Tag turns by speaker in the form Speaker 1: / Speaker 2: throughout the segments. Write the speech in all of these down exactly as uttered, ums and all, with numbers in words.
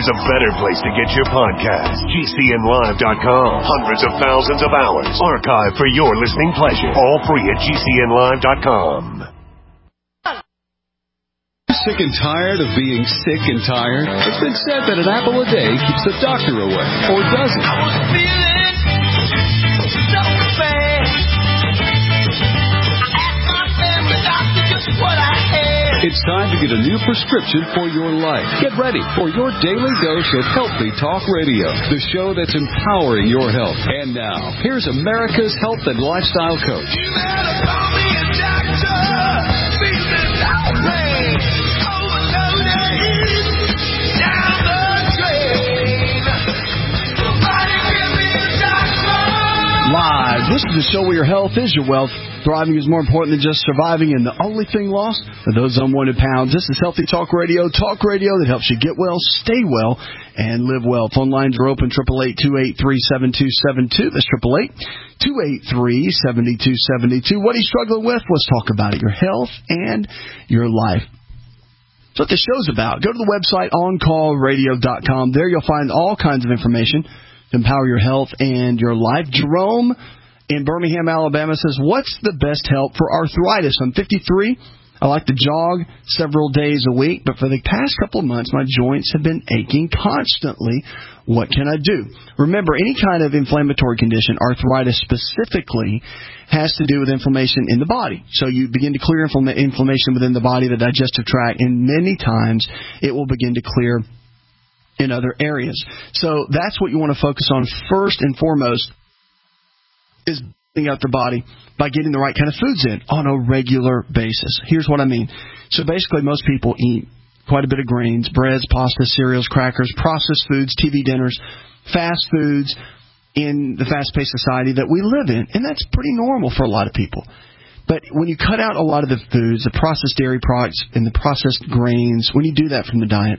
Speaker 1: there's a better place to get your podcast. G C N live dot com. Hundreds of thousands of hours archived for your listening pleasure. All free at G C N live dot com.
Speaker 2: Sick and tired of being sick and tired? It's been said that an apple a day keeps the doctor away. Or does it? I was feeling so bad. I asked my family doctor just what I had. It's time to get a new prescription for your life. Get ready for your daily dose of Healthy Talk Radio, the show that's empowering your health. And now, here's America's health and lifestyle coach. You better call me a doctor. Feeling outraged. Live. This is the show where your health is your wealth. Thriving is more important than just surviving, and the only thing lost are those unwanted pounds. This is Healthy Talk Radio, talk radio that helps you get well, stay well, and live well. Phone lines are open, eight eight eight, two eight three, seven two seven two. That's eight eight eight, two eight three, seven two seven two. What are you struggling with? Let's talk about it. Your health and your life. That's what the show's about. Go to the website, on call radio dot com. There you'll find all kinds of information to empower your health and your life. Jerome in Birmingham, Alabama says, what's the best help for arthritis? I'm fifty-three. I like to jog several days a week, but for the past couple of months, my joints have been aching constantly. What can I do? Remember, any kind of inflammatory condition, arthritis specifically, has to do with inflammation in the body. So you begin to clear infl- inflammation within the body, the digestive tract, and many times it will begin to clear in other areas. So that's what you want to focus on first and foremost, is building out the body by getting the right kind of foods in on a regular basis. Here's what I mean. So basically most people eat quite a bit of grains, breads, pasta, cereals, crackers, processed foods, T V dinners, fast foods in the fast-paced society that we live in. And that's pretty normal for a lot of people. But when you cut out a lot of the foods, the processed dairy products and the processed grains, when you do that from the diet,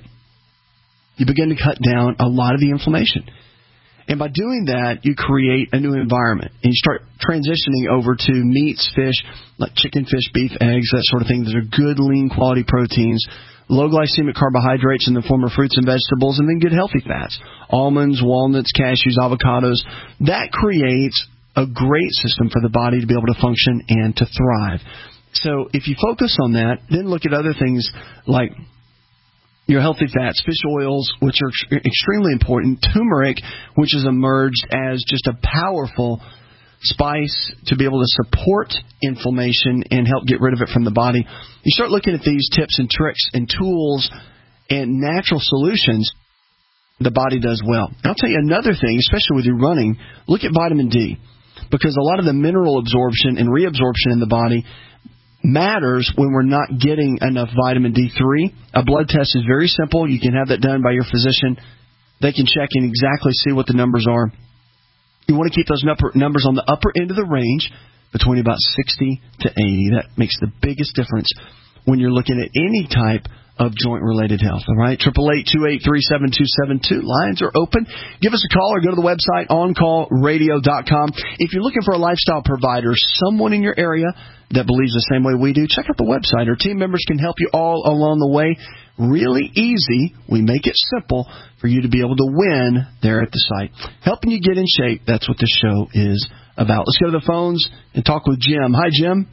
Speaker 2: you begin to cut down a lot of the inflammation. And by doing that, you create a new environment. And you start transitioning over to meats, fish, like chicken, fish, beef, eggs, that sort of thing. That are good, lean, quality proteins, low glycemic carbohydrates in the form of fruits and vegetables, and then good, healthy fats. Almonds, walnuts, cashews, avocados. That creates a great system for the body to be able to function and to thrive. So if you focus on that, then look at other things like your healthy fats, fish oils, which are extremely important, turmeric, which has emerged as just a powerful spice to be able to support inflammation and help get rid of it from the body. You start looking at these tips and tricks and tools and natural solutions, the body does well. And I'll tell you another thing, especially with your running, look at vitamin D, because a lot of the mineral absorption and reabsorption in the body matters when we're not getting enough vitamin D three. A blood test is very simple. You can have that done by your physician. They can check and exactly see what the numbers are. You want to keep those numbers on the upper end of the range, between about sixty to eighty. That makes the biggest difference when you're looking at any type of joint-related health. All right, eight eight eight, two eight three, seven two seven two. Lines are open. Give us a call or go to the website, on call radio dot com. If you're looking for a lifestyle provider, someone in your area that believes the same way we do, check out the website. Our team members can help you all along the way. Really easy. We make it simple for you to be able to win there at the site. Helping you get in shape, that's what the show is about. Let's go to the phones and talk with Jim. Hi, Jim.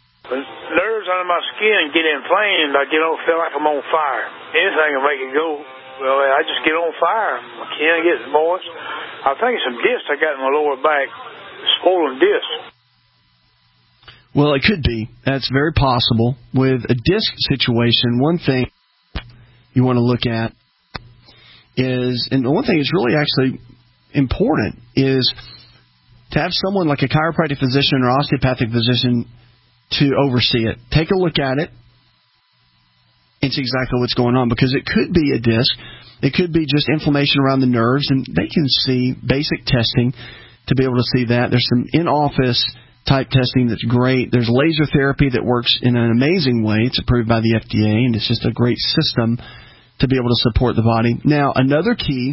Speaker 3: Nerves under my skin get inflamed. I get on, feel like I'm on fire. Anything will make it go. Well, I just get on fire. My skin gets moist. I think it's some disc I got in my lower back, swollen disc.
Speaker 4: Well, it could be. That's very possible. With a disc situation, one thing you want to look at is, and the one thing that's really actually important is to have someone like a chiropractic physician or osteopathic physician to oversee it. Take a look at it and see exactly what's going on, because it could be a disc. It could be just inflammation around the nerves, and they can see basic testing to be able to see that. There's some in-office type testing that's great. There's laser therapy that works in an amazing way. It's approved by the F D A, and it's just a great system to be able to support the body. Now, another key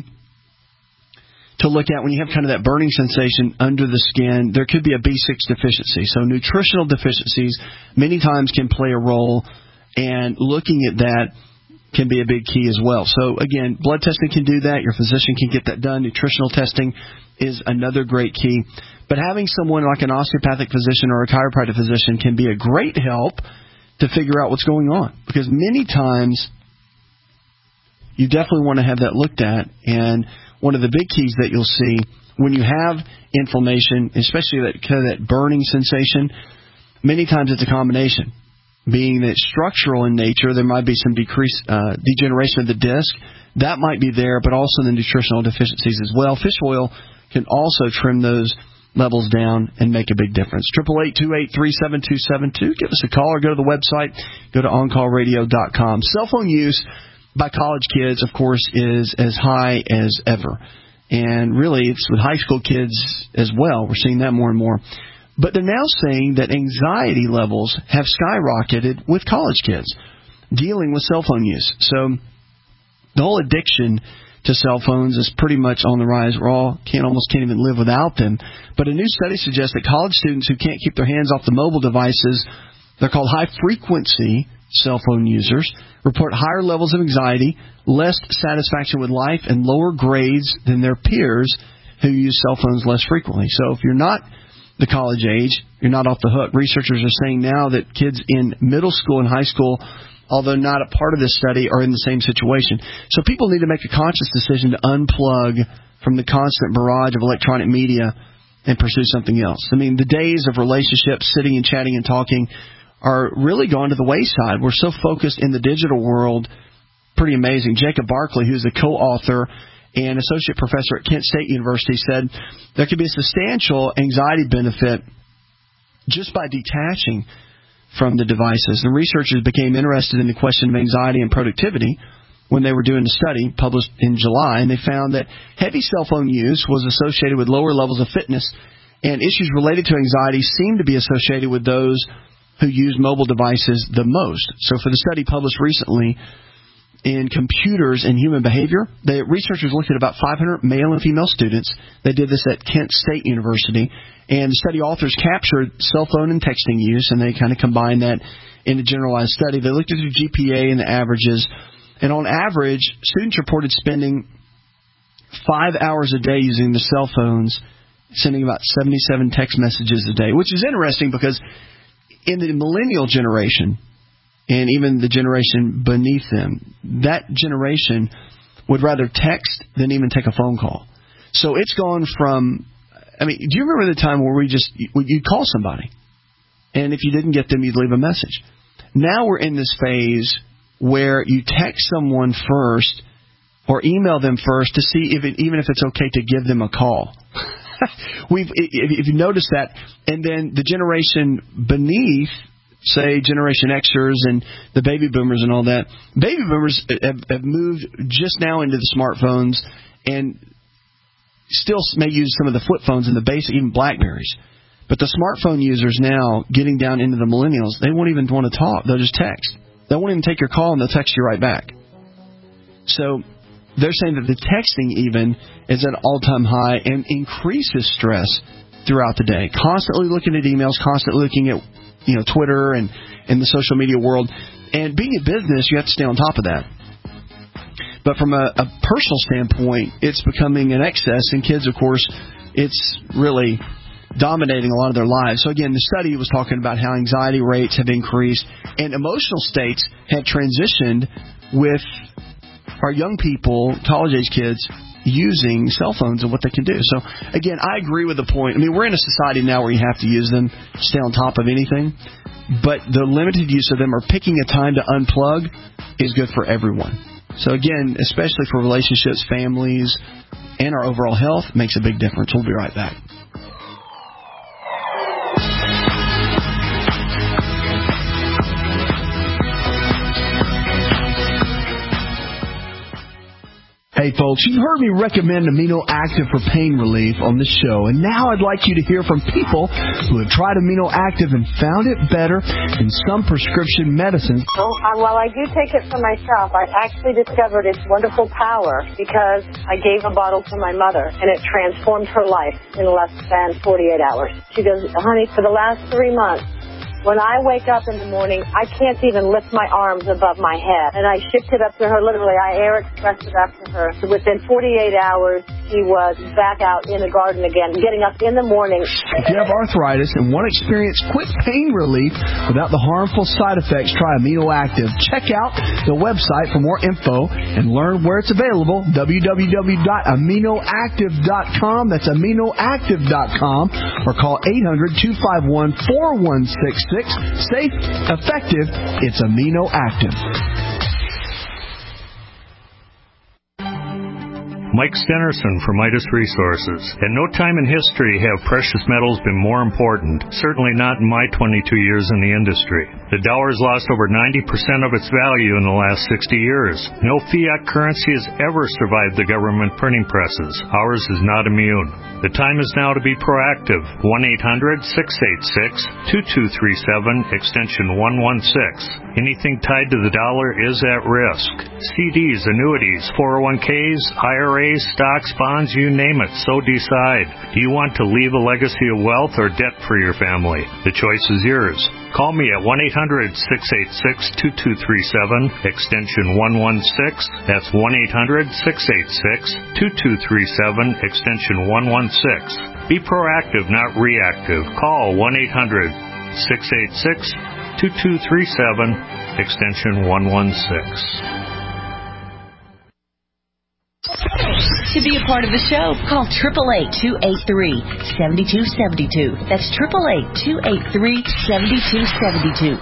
Speaker 4: to look at when you have kind of that burning sensation under the skin, there could be a B six deficiency. So nutritional deficiencies many times can play a role, and looking at that can be a big key as well. So, again, blood testing can do that. Your physician can get that done. Nutritional testing is another great key. But having someone like an osteopathic physician or a chiropractic physician can be a great help to figure out what's going on. Because many times you definitely want to have that looked at. And one of the big keys that you'll see when you have inflammation, especially that kind of that burning sensation, many times it's a combination. Being that structural in nature, there might be some decrease, uh, degeneration of the disc. That might be there, but also the nutritional deficiencies as well. Fish oil can also trim those levels down and make a big difference. eight eight eight, two eight three, seven two seven two. Give us a call or go to the website. Go to on call radio dot com. Cell phone use by college kids, of course, is as high as ever. And really, it's with high school kids as well. We're seeing that more and more. But they're now saying that anxiety levels have skyrocketed with college kids dealing with cell phone use. So the whole addiction to cell phones is pretty much on the rise. We're all can't almost can't even live without them. But a new study suggests that college students who can't keep their hands off the mobile devices, they're called high-frequency cell phone users, report higher levels of anxiety, less satisfaction with life, and lower grades than their peers who use cell phones less frequently. So if you're not the college age, you're not off the hook. Researchers are saying now that kids in middle school and high school, although not a part of this study, are in the same situation. So people need to make a conscious decision to unplug from the constant barrage of electronic media and pursue something else. I mean, the days of relationships, sitting and chatting and talking are really gone to the wayside. We're so focused in the digital world. Pretty amazing. Jacob Barkley, who's the co-author and associate professor at Kent State University, said there could be a substantial anxiety benefit just by detaching from the devices. The researchers became interested in the question of anxiety and productivity when they were doing a study published in July, and they found that heavy cell phone use was associated with lower levels of fitness, and issues related to anxiety seemed to be associated with those who use mobile devices the most. So for the study published recently in Computers and Human Behavior, the researchers looked at about five hundred male and female students. They did this at Kent State University, and the study authors captured cell phone and texting use, and they kind of combined that in a generalized study. They looked at the G P A and the averages, and on average, students reported spending five hours a day using their cell phones, sending about seventy-seven text messages a day, which is interesting because in the millennial generation, and even the generation beneath them, that generation would rather text than even take a phone call. So it's gone from, I mean, do you remember the time where we just, you'd call somebody, and if you didn't get them, you'd leave a message. Now we're in this phase where you text someone first or email them first to see if it, even if it's okay to give them a call. We've, if you notice that, and then the generation beneath, say, Generation Xers and the baby boomers and all that, baby boomers have, have moved just now into the smartphones and still may use some of the flip phones and the basic, even BlackBerries. But the smartphone users now, getting down into the millennials, they won't even want to talk. They'll just text. They won't even take your call, and they'll text you right back. So they're saying that the texting even is at an all-time high and increases stress throughout the day. Constantly looking at emails, constantly looking at, you know, Twitter and, and the social media world. And being a business, you have to stay on top of that. But from a, a personal standpoint, it's becoming an excess. And kids, of course, it's really dominating a lot of their lives. So, again, the study was talking about how anxiety rates have increased and emotional states have transitioned with our young people, college-age kids, using cell phones and what they can do. So, again, I agree with the point. I mean, we're in a society now where you have to use them to stay on top of anything. But the limited use of them or picking a time to unplug is good for everyone. So, again, especially for relationships, families, and our overall health, makes a big difference. We'll be right back.
Speaker 2: Hey folks, you've heard me recommend Amino Active for pain relief on this show, and now I'd like you to hear from people who have tried Amino Active and found it better than some prescription medicines.
Speaker 5: Well, uh, while I do take it for myself, I actually discovered its wonderful power because I gave a bottle to my mother, and it transformed her life in less than forty-eight hours. She goes, honey, for the last three months, When I wake up in the morning, I can't even lift my arms above my head. And I shipped it up to her, literally. I air expressed it up to her. So within forty-eight hours, she was back out in the garden again, getting up in the morning.
Speaker 2: If you have arthritis and want to experience quick pain relief without the harmful side effects, try Amino Active. Check out the website for more info and learn where it's available, w w w dot amino active dot com. That's amino active dot com. Or call eight hundred, two five one, four one six six. Safe, effective, it's Amino Active.
Speaker 6: Mike Stenerson from Midas Resources. At no time in history have precious metals been more important, certainly not in my twenty-two years in the industry. The dollar has lost over ninety percent of its value in the last sixty years. No fiat currency has ever survived the government printing presses. Ours is not immune. The time is now to be proactive. one eight hundred, six eight six, two two three seven, extension one one six. Anything tied to the dollar is at risk. C Ds, annuities, four oh one k's, I R As, stocks, bonds, you name it, so decide. Do you want to leave a legacy of wealth or debt for your family? The choice is yours. Call me at one eight hundred, six eight six, two two three seven, extension one one six. That's one eight hundred, six eight six, two two three seven, extension one one six. Be proactive, not reactive. Call one eight hundred, six eight six, two two three seven, extension one one six.
Speaker 7: To be a part of the show, call eight eight eight, two eight three, seven two seven two. That's eight eight eight, two eight three, seven two seven two.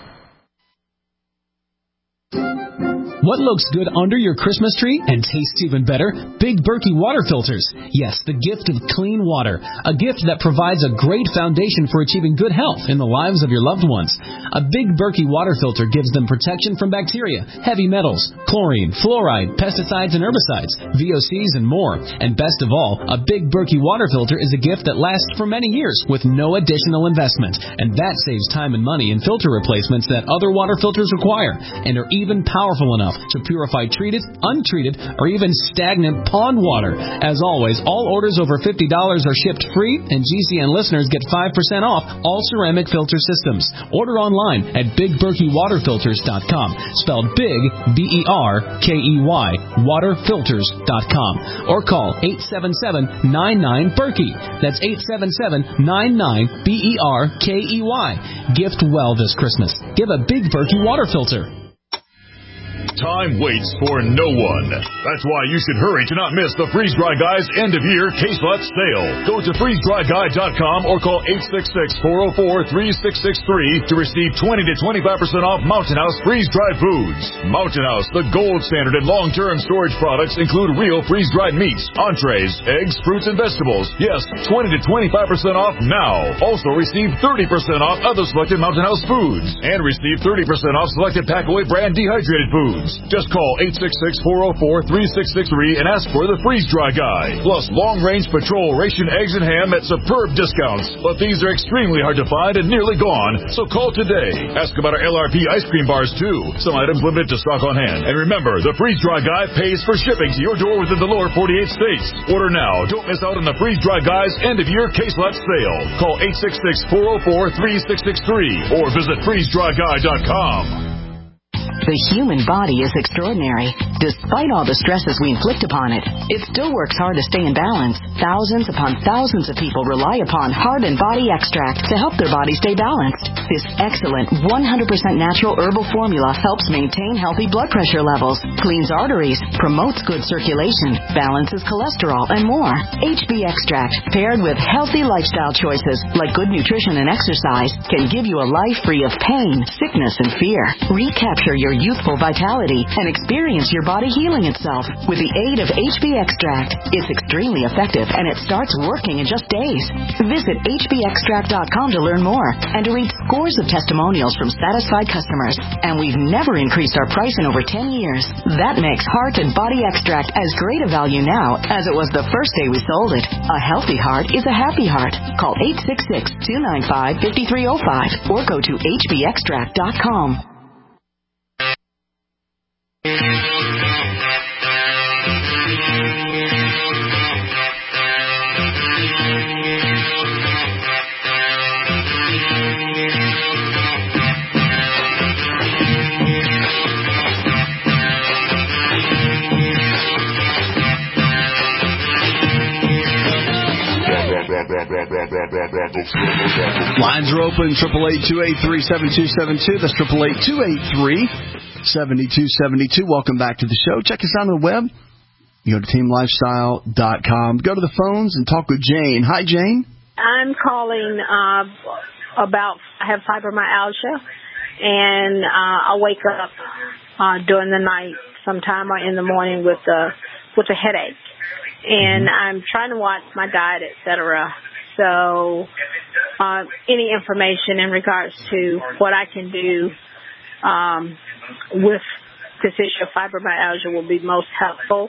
Speaker 8: What looks good under your Christmas tree and tastes even better? Big Berkey water filters. Yes, the gift of clean water. A gift that provides a great foundation for achieving good health in the lives of your loved ones. A Big Berkey water filter gives them protection from bacteria, heavy metals, chlorine, fluoride, pesticides and herbicides, V O Cs and more. And best of all, a Big Berkey water filter is a gift that lasts for many years with no additional investment. And that saves time and money in filter replacements that other water filters require and are even powerful enough to purify treated, untreated, or even stagnant pond water. As always, all orders over fifty dollars are shipped free, and G C N listeners get five percent off all ceramic filter systems. Order online at big berkey water filters dot com, spelled big, B E R K E Y, water filters dot com, or call eight seven seven, nine nine, Berkey. That's eight seven seven, nine nine, B E R K E Y. Gift well this Christmas. Give a Big Berkey water filter.
Speaker 9: Time waits for no one. That's why you should hurry to not miss the Freeze Dry Guy's end-of-year case lot sale. Go to freeze dry guy dot com or call eight six six, four oh four, three six six three to receive twenty to twenty-five percent off Mountain House freeze-dried foods. Mountain House, the gold standard in long-term storage products, include real freeze-dried meats, entrees, eggs, fruits, and vegetables. Yes, twenty to twenty-five percent off now. Also receive thirty percent off other selected Mountain House foods and receive thirty percent off selected Packaway brand dehydrated foods. Just call eight six six, four oh four, three six six three and ask for the Freeze Dry Guy. Plus long-range patrol ration eggs and ham at superb discounts. But these are extremely hard to find and nearly gone, so call today. Ask about our L R P ice cream bars, too. Some items limited to stock on hand. And remember, the Freeze Dry Guy pays for shipping to your door within the lower forty-eight states. Order now. Don't miss out on the Freeze Dry Guy's end-of-year case lot sale. Call eight six six, four oh four, three six six three or visit freeze dry guy dot com.
Speaker 10: The human body is extraordinary. Despite all the stresses we inflict upon it, it still works hard to stay in balance. Thousands upon thousands of people rely upon Heart and Body Extract to help their body stay balanced. This excellent one hundred percent natural herbal formula helps maintain healthy blood pressure levels, cleans arteries, promotes good circulation, balances cholesterol, and more. H B Extract, paired with healthy lifestyle choices like good nutrition and exercise, can give you a life free of pain, sickness, and fear. Recapture your youthful vitality and experience your body healing itself with the aid of H B Extract. It's extremely effective and it starts working in just days. Visit H B extract dot com to learn more and to read scores of testimonials from satisfied customers. And we've never increased our price in over ten years. That makes Heart and Body Extract as great a value now as it was the first day we sold it. A healthy heart is a happy heart. Call eight six six, two nine five, five three zero five or go to H B extract dot com.
Speaker 2: Lines are open, eight eight eight, two eight three, seven two seven two. That's eight eight eight, two eight three, seven two seven two. Welcome back to the show. Check us out on the web. You go to team lifestyle dot com. Go to the phones and talk with Jane. Hi, Jane.
Speaker 11: I'm calling uh, about, I have fibromyalgia, and uh, I wake up uh, during the night sometime or in the morning with a, with a headache. And I'm trying to watch my diet, et cetera. So uh, any information in regards to what I can do um, with this issue of fibromyalgia will be most helpful.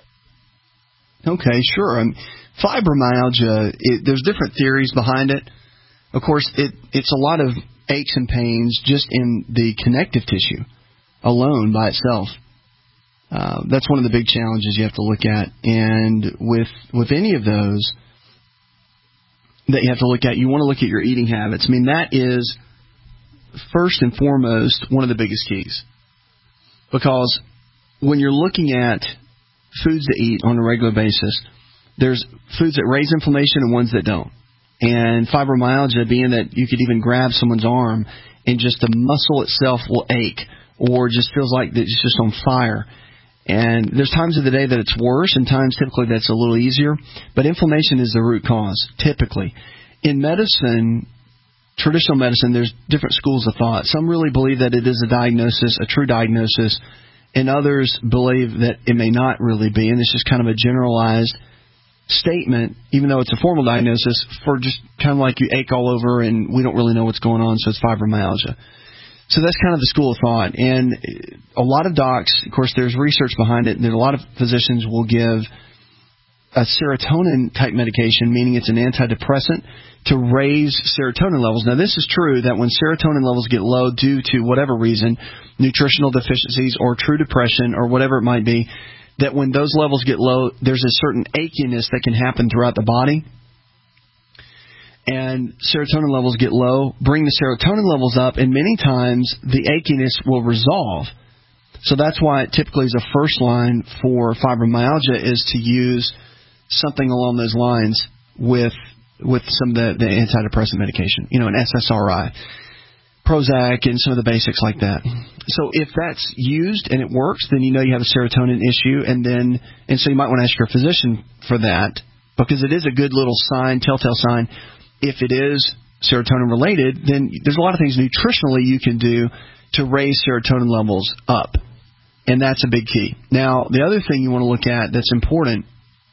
Speaker 2: Okay, sure. Um, fibromyalgia, it, there's different theories behind it. Of course, it, it's a lot of aches and pains just in the connective tissue alone by itself. Uh, that's one of the big challenges you have to look at. And with with any of those that you have to look at, you want to look at your eating habits. I mean, that is first and foremost one of the biggest keys. Because when you're looking at foods to eat on a regular basis, there's foods that raise inflammation and ones that don't. And fibromyalgia, being that you could even grab someone's arm and just the muscle itself will ache or just feels like it's just on fire. And there's times of the day that it's worse and times typically that's a little easier. But inflammation is the root cause, typically. In medicine, traditional medicine, there's different schools of thought. Some really believe that it is a diagnosis, a true diagnosis, and others believe that it may not really be, and it's just kind of a generalized statement, even though it's a formal diagnosis, for just kind of like you ache all over and we don't really know what's going on, so it's fibromyalgia. So that's kind of the school of thought. And a lot of docs, of course, there's research behind it, and a lot of physicians will give a serotonin-type medication, meaning it's an antidepressant, to raise serotonin levels. Now, this is true that when serotonin levels get low due to whatever reason, nutritional deficiencies or true depression or whatever it might be, that when those levels get low, there's a certain achiness that can happen throughout the body. And serotonin levels get low, bring the serotonin levels up, and many times the achiness will resolve. So that's why it typically is a first line for fibromyalgia is to use something along those lines with with some of the, the antidepressant medication, you know, an S S R I, Prozac, and some of the basics like that. So if that's used and it works, then you know you have a serotonin issue, and then and so you might want to ask your physician for that, because it is a good little sign, telltale sign. If it is serotonin related, then there's a lot of things nutritionally you can do to raise serotonin levels up, and that's a big key. Now, the other thing you want to look at that's important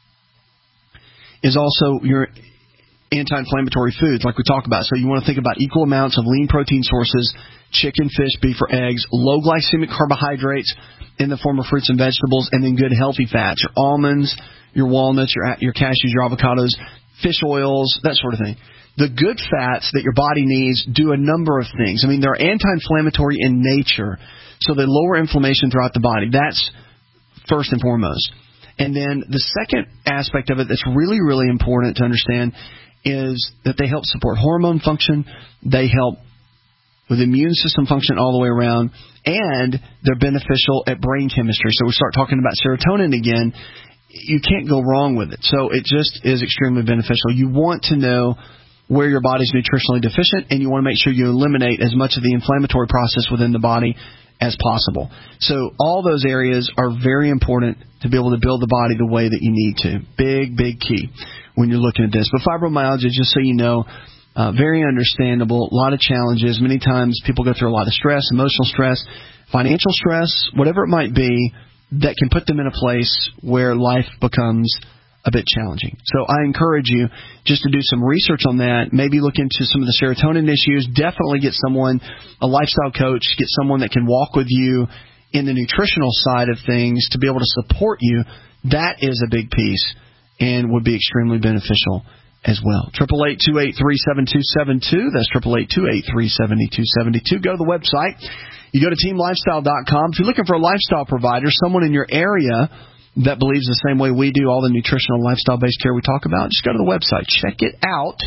Speaker 2: is also your anti-inflammatory foods, like we talked about. So you want to think about equal amounts of lean protein sources, chicken, fish, beef, or eggs, low glycemic carbohydrates in the form of fruits and vegetables, and then good healthy fats, your almonds, your walnuts, your your cashews, your avocados, fish oils, that sort of thing. The good fats that your body needs do a number of things. I mean, they're anti-inflammatory in nature, so they lower inflammation throughout the body. That's first and foremost. And then the second aspect of it that's really, really important to understand is that they help support hormone function, they help with immune system function all the way around, and they're beneficial at brain chemistry. So we start talking about serotonin again. You can't go wrong with it. So it just is extremely beneficial. You want to know where your body's nutritionally deficient, and you want to make sure you eliminate as much of the inflammatory process within the body as possible. So all those areas are very important to be able to build the body the way that you need to. Big, big key when you're looking at this. But fibromyalgia, just so you know, uh, very understandable, a lot of challenges. Many times people go through a lot of stress, emotional stress, financial stress, whatever it might be, that can put them in a place where life becomes a bit challenging. So I encourage you just to do some research on that, maybe look into some of the serotonin issues, definitely get someone, a lifestyle coach, get someone that can walk with you in the nutritional side of things to be able to support you. That is a big piece and would be extremely beneficial as well. eight eight eight, two eight three, seven two seven two. That's eight eight eight, two eight three, seven two seven two. Go to the website. You go to team lifestyle dot com. If you're looking for a lifestyle provider, someone in your area that believes the same way we do, all the nutritional and lifestyle-based care we talk about, just go to the website. Check it out.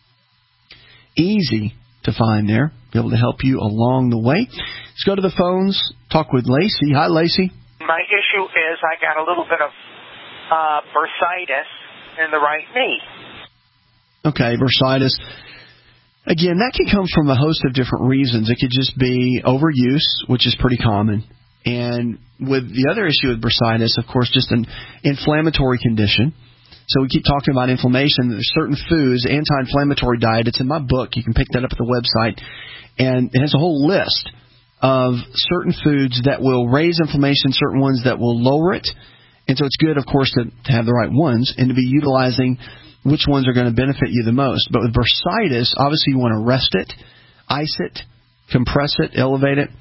Speaker 2: Easy to find there. Be able to help you along the way. Let's go to the phones. Talk with Lacey. Hi, Lacey.
Speaker 12: My issue is I got a little bit of uh, bursitis in the right knee.
Speaker 4: Okay, bursitis. Again, that can come from a host of different reasons. It could just be overuse, which is pretty common. And with the other issue with bursitis, of course, just an inflammatory condition. So we keep talking about inflammation. There's certain foods, anti-inflammatory diet. It's in my book. You can pick that up at the website. And it has a whole list of certain foods that will raise inflammation, certain ones that will lower it. And so it's good, of course, to, to have the right ones and to be utilizing which ones are going to benefit you the most. But with bursitis, obviously you want to rest it, ice it, compress it, elevate it,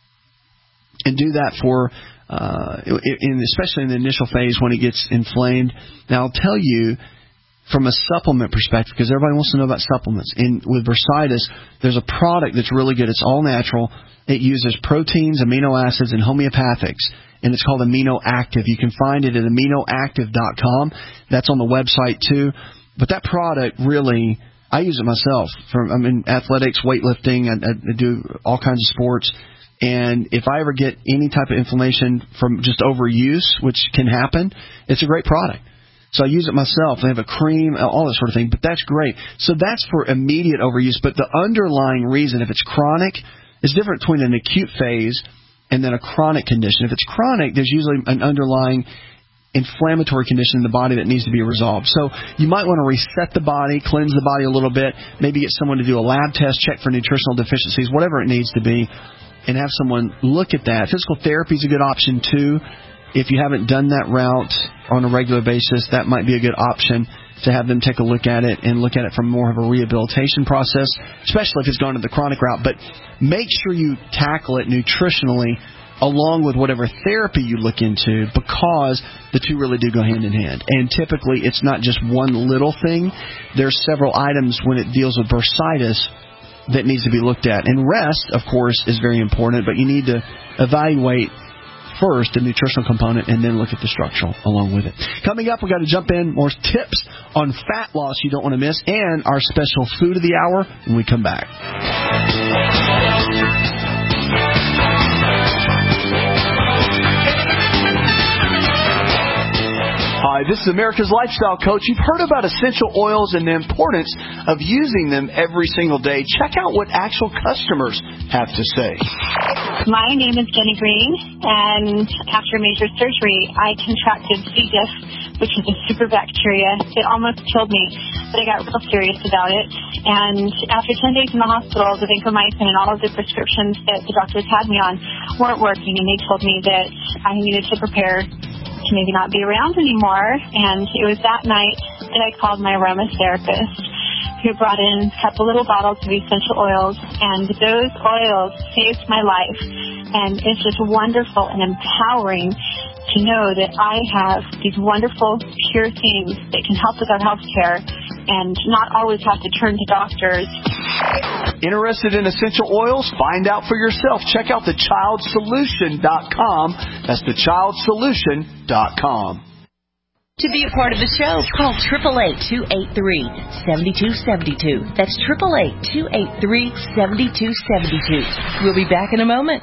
Speaker 4: and do that for, uh, in, especially in the initial phase when it gets inflamed. Now, I'll tell you from a supplement perspective, because everybody wants to know about supplements. And with bursitis, there's a product that's really good. It's all natural. It uses proteins, amino acids, and homeopathics. And it's called Amino Active. You can find it at amino active dot com. That's on the website, too. But that product really, I use it myself. For, I'm in athletics, weightlifting. I, I do all kinds of sports. And if I ever get any type of inflammation from just overuse, which can happen, it's a great product. So I use it myself. They have a cream, all that sort of thing. But that's great. So that's for immediate overuse. But the underlying reason, if it's chronic, is different between an acute phase and then a chronic condition. If it's chronic, there's usually an underlying inflammatory condition in the body that needs to be resolved. So you might want to reset the body, cleanse the body a little bit, maybe get someone to do a lab test, check for nutritional deficiencies, whatever it needs to be, and have someone look at that. Physical therapy is a good option, too. If you haven't done that route on a regular basis, that might be a good option to have them take a look at it and look at it from more of a rehabilitation process, especially if it's gone to the chronic route. But make sure you tackle it nutritionally along with whatever therapy you look into, because the two really do go hand in hand. And typically it's not just one little thing. There's several items when it deals with bursitis that needs to be looked at. And rest, of course, is very important, but you need to evaluate first the nutritional component and then look at the structural along with it. Coming up, we've got to jump in, more tips on fat loss you don't want to miss, and our special food of the hour when we come back. Hi, this is America's Lifestyle Coach. You've heard about essential oils and the importance of using them every single day. Check out what actual customers have to say.
Speaker 13: My name is Jenny Green, and after major surgery, I contracted C. diff, which is a super bacteria. It almost killed me, but I got real serious about it. And after ten days in the hospital, the vancomycin and all of the prescriptions that the doctors had me on weren't working, and they told me that I needed to prepare to maybe not be around anymore. And it was that night that I called my aromatherapist, who brought in a couple little bottles of essential oils, and those oils saved my life. And it's just wonderful and empowering to know that I have these wonderful, pure things that can help with our health care and not always have to turn to doctors.
Speaker 4: Interested in essential oils? Find out for yourself. Check out the child solution dot com. That's the child solution dot com.
Speaker 7: To be a part of the show, call eight eight eight, two eight three, seven two seven two. That's eight eight eight, two eight three, seven two seven two. We'll be back in a moment.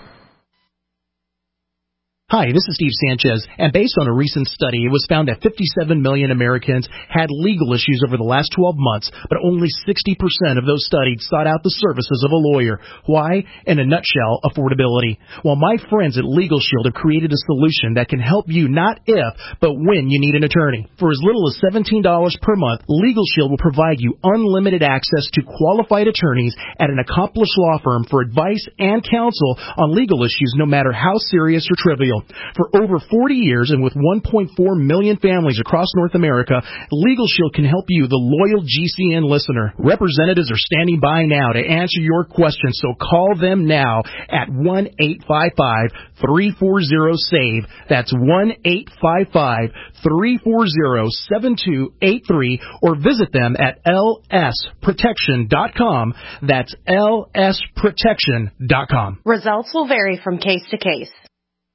Speaker 14: Hi, this is Steve Sanchez, and based on a recent study, it was found that fifty-seven million Americans had legal issues over the last twelve months, but only sixty percent of those studied sought out the services of a lawyer. Why? In a nutshell, affordability. Well, my friends at Legal Shield have created a solution that can help you not if, but when you need an attorney. For as little as seventeen dollars per month, Legal Shield will provide you unlimited access to qualified attorneys at an accomplished law firm for advice and counsel on legal issues, no matter how serious or trivial. For over forty years and with one point four million families across North America, Legal Shield can help you, the loyal G C N listener. Representatives are standing by now to answer your questions, so call them now at one eight five five, three four zero, SAVE. That's one eight five five, three four zero, seven two eight three, or visit them at L S protection dot com. That's L S protection dot com.
Speaker 15: Results will vary from case to case.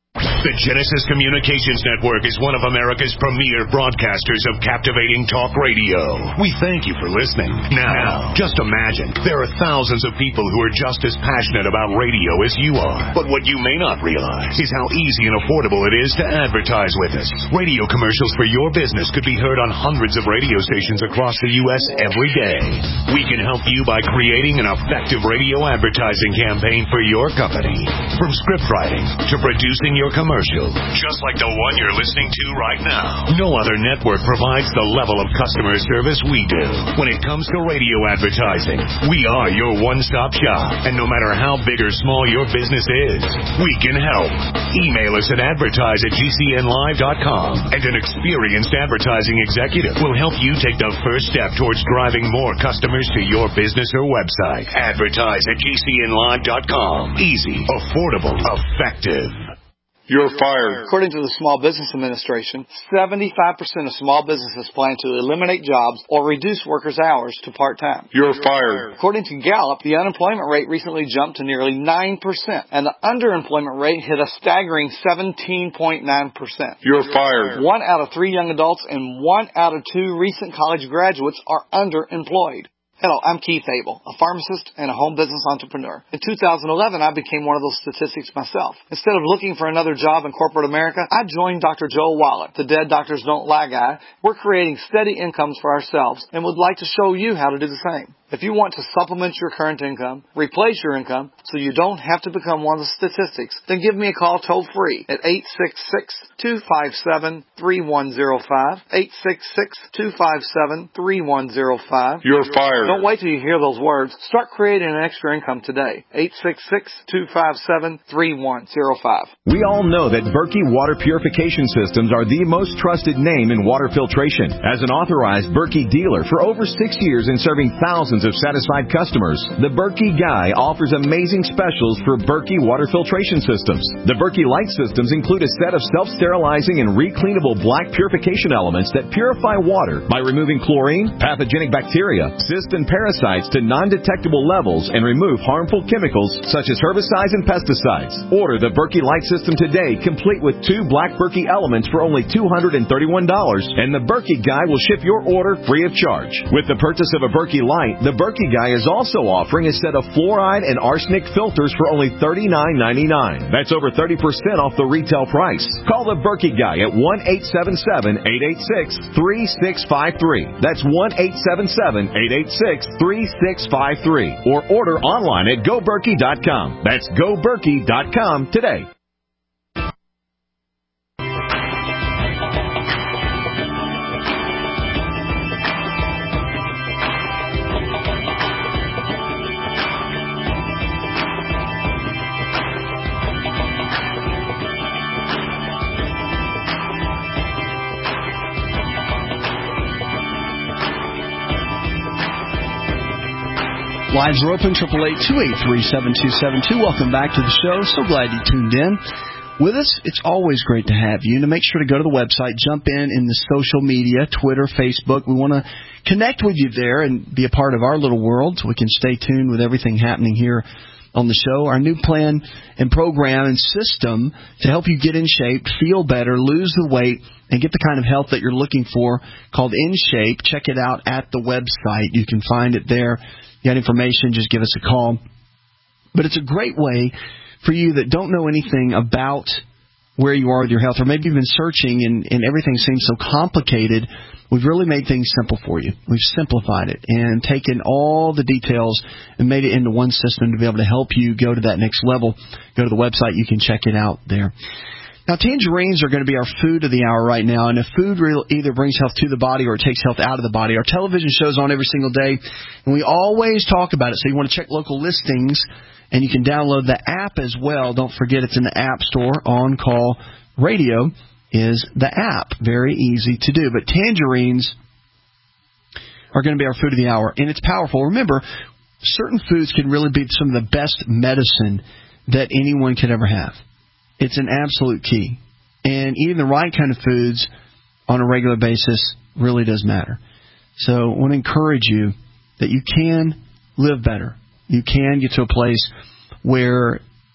Speaker 1: The Genesis Communications Network is one of America's premier broadcasters of captivating talk radio. We thank you for listening. Now, just imagine, there are thousands of people who are just as passionate about radio as you are. But what you may not realize is how easy and affordable it is to advertise with us. Radio commercials for your business could be heard on hundreds of radio stations across the U S every day. We can help you by creating an effective radio advertising campaign for your company. From script writing to producing your commercial, just like the one you're listening to right now. No other network provides the level of customer service we do. When it comes to radio advertising, we are your one-stop shop. And no matter how big or small your business is, we can help. Email us at advertise at G C N live dot com, and an experienced advertising executive will help you take the first step towards driving more customers to your business or website. Advertise at G C N live dot com. Easy, affordable, effective.
Speaker 15: You're fired. According to the Small Business Administration, seventy-five percent of small businesses plan to eliminate jobs or reduce workers' hours to part-time. You're fired. According to Gallup, the unemployment rate recently jumped to nearly nine percent, and the underemployment rate hit a staggering seventeen point nine percent. You're fired. One out of three young adults and one out of two recent college graduates are underemployed. Hello, I'm Keith Abel, a pharmacist and a home business entrepreneur. In two thousand eleven, I became one of those statistics myself. Instead of looking for another job in corporate America, I joined Doctor Joel Wallach, the Dead Doctors Don't Lie guy. We're creating steady incomes for ourselves and would like to show you how to do the same. If you want to supplement your current income, replace your income, so you don't have to become one of the statistics, then give me a call toll-free at eight six six, two five seven, three one zero five, eight six six, two five seven, three one zero five. You're fired. Don't wait till you hear those words. Start creating an extra income today. eight six six, two five seven, three one zero five.
Speaker 16: We all know that Berkey Water Purification Systems are the most trusted name in water filtration. As an authorized Berkey dealer for over six years and serving thousands of satisfied customers, the Berkey Guy offers amazing specials for Berkey water filtration systems. The Berkey Light systems include a set of self-sterilizing and recleanable black purification elements that purify water by removing chlorine, pathogenic bacteria, cysts, and parasites to non-detectable levels and remove harmful chemicals such as herbicides and pesticides. Order the Berkey Light system today, complete with two black Berkey elements for only two hundred thirty-one dollars, and the Berkey Guy will ship your order free of charge. With the purchase of a Berkey Light, the Berkey Guy is also offering a set of fluoride and arsenic filters for only thirty-nine ninety-nine. That's over thirty percent off the retail price. Call the Berkey Guy at one eight seven seven, eight eight six, three six five three. That's one eight seven seven, eight eight six, three six five three. Or order online at go berkey dot com. That's go berkey dot com today.
Speaker 2: Lines are open, triple eight, two eight three, seven two seven two. Welcome back to the show. So glad you tuned in with us. It's always great to have you. And to make sure to go to the website, jump in in the social media, Twitter, Facebook. We want to connect with you there and be a part of our little world so we can stay tuned with everything happening here on the show. Our new plan and program and system to help you get in shape, feel better, lose the weight, and get the kind of health that you're looking for, called In Shape. Check it out at the website. You can find it there. If you got information, just give us a call. But it's a great way for you that don't know anything about where you are with your health, or maybe you've been searching and, and everything seems so complicated. We've really made things simple for you. We've simplified it and taken all the details and made it into one system to be able to help you go to that next level. Go to the website. You can check it out there. Now, tangerines are going to be our food of the hour right now, and if food either brings health to the body or it takes health out of the body, our television show's on every single day, and we always talk about it, so you want to check local listings, and you can download the app as well. Don't forget it's in the App Store. On Call Radio is the app. Very easy to do. But tangerines are going to be our food of the hour, and it's powerful. Remember, certain foods can really be some of the best medicine that anyone could ever have. It's an absolute key. And eating the right kind of foods on a regular basis really does matter. So I want to encourage you that you can live better. You can get to a place where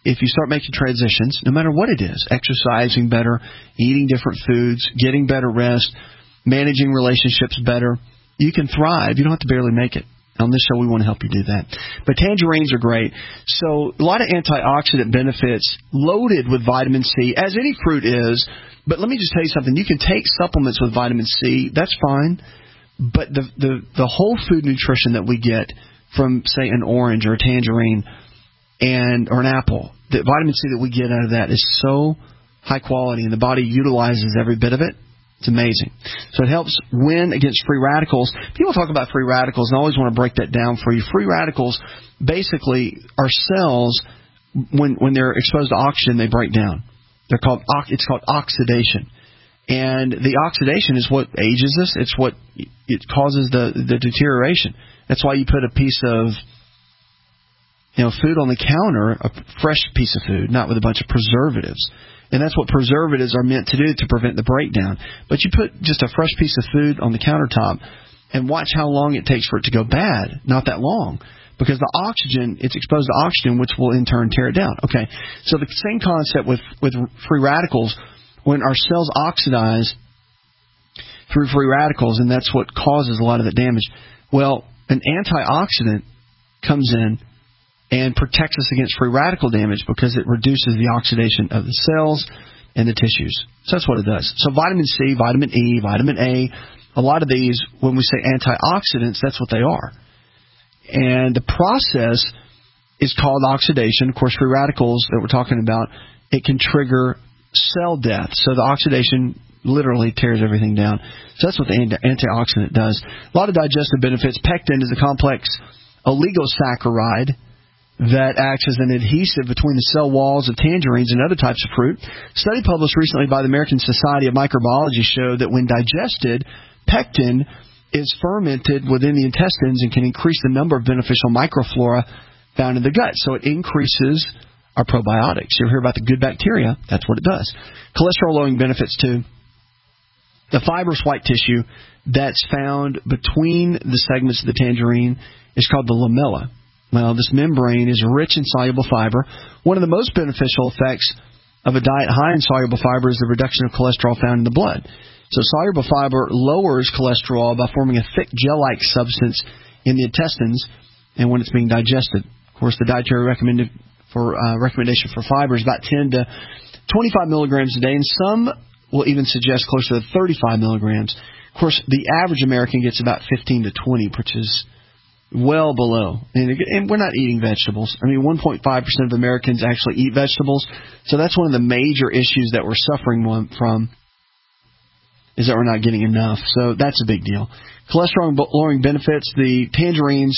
Speaker 4: if you start making transitions, no matter what it is, exercising better, eating different foods, getting better rest, managing relationships better, you can thrive. You don't have to barely make it. On this show, we want to help you do that. But tangerines are great. So a lot of antioxidant benefits loaded with vitamin C, as any fruit is. But let me just tell you something. You can take supplements with vitamin C. That's fine. But the the, the whole food nutrition that we get from, say, an orange or a tangerine and or an apple, the vitamin C that we get out of that is so high quality, and the body utilizes every bit of it. It's amazing. So it helps win against free radicals. People talk about free radicals, and I always want to break that down for you. Free radicals basically are cells, when when they're exposed to oxygen, they break down. They're called It's called oxidation. And the oxidation is what ages us. It's what it causes the, the deterioration. That's why you put a piece of you know food on the counter, a fresh piece of food, not with a bunch of preservatives. And that's what preservatives are meant to do, to prevent the breakdown. But you put just a fresh piece of food on the countertop and watch how long it takes for it to go bad. Not that long. Because the oxygen, it's exposed to oxygen, which will in turn tear it down. Okay, so the same concept with, with free radicals. When our cells oxidize through free radicals, and that's what causes a lot of the damage, well, an antioxidant comes in and protects us against free radical damage because it reduces the oxidation of the cells and the tissues. So that's what it does. So vitamin C, vitamin E, vitamin A, a lot of these, when we say antioxidants, that's what they are. And the process is called oxidation. Of course, free radicals that we're talking about, it can trigger cell death. So the oxidation literally tears everything down. So that's what the antioxidant does. A lot of digestive benefits. Pectin is a complex oligosaccharide that acts as an adhesive between the cell walls of tangerines and other types of fruit. A study published recently by the American Society of Microbiology showed that when digested, pectin is fermented within the intestines and can increase the number of beneficial microflora found in the gut. So it increases our probiotics. You ever hear about the good bacteria? That's what it does. Cholesterol-lowering benefits too. The fibrous white tissue that's found between the segments of the tangerine is called the lamella. Well, this membrane is rich in soluble fiber. One of the most beneficial effects of a diet high in soluble fiber is the reduction of cholesterol found in the blood. So soluble fiber lowers cholesterol by forming a thick gel-like substance in the intestines and when it's being digested. Of course, the dietary recommended for uh, recommendation for fiber is about ten to twenty-five milligrams a day, and some will even suggest closer to thirty-five milligrams. Of course, the average American gets about fifteen to twenty, which is well below. And, and we're not eating vegetables. I mean, one point five percent of Americans actually eat vegetables. So that's one of the major issues that we're suffering from, is that we're not getting enough. So that's a big deal. Cholesterol-lowering benefits. The tangerines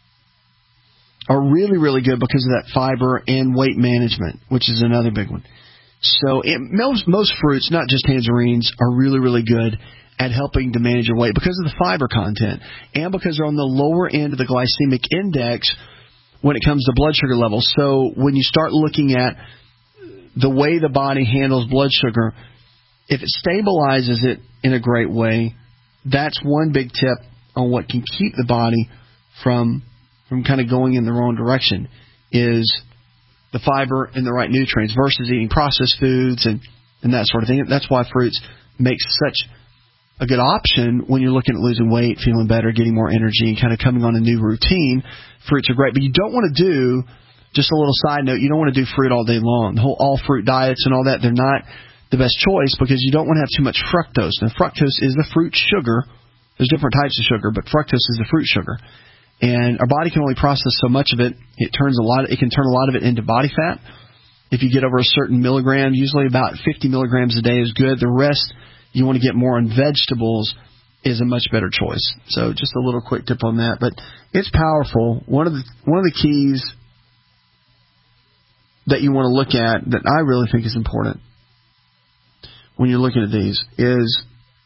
Speaker 4: are really, really good because of that fiber and weight management, which is another big one. So it, most, most fruits, not just tangerines, are really, really good at helping to manage your weight because of the fiber content and because they're on the lower end of the glycemic index when it comes to blood sugar levels. So when you start looking at the way the body handles blood sugar, if it stabilizes it in a great way, that's one big tip on what can keep the body from from kind of going in the wrong direction, is the fiber and the right nutrients versus eating processed foods and, and that sort of thing. That's why fruits make such a good option when you're looking at losing weight, feeling better, getting more energy, and kind of coming on a new routine. Fruits are great, but you don't want to do, just a little side note, you don't want to do fruit all day long. The whole all-fruit diets and all that, they're not the best choice because you don't want to have too much fructose. Now, fructose is the fruit sugar. There's different types of sugar, but fructose is the fruit sugar. And our body can only process so much of it. It turns a lot. Of, it can turn a lot of it into body fat. If you get over a certain milligram, usually about fifty milligrams a day is good. The rest, you want to get more on vegetables, is a much better choice. So just a little quick tip on that. But it's powerful. One of the one of the keys that you want to look at that I really think is important when you're looking at these is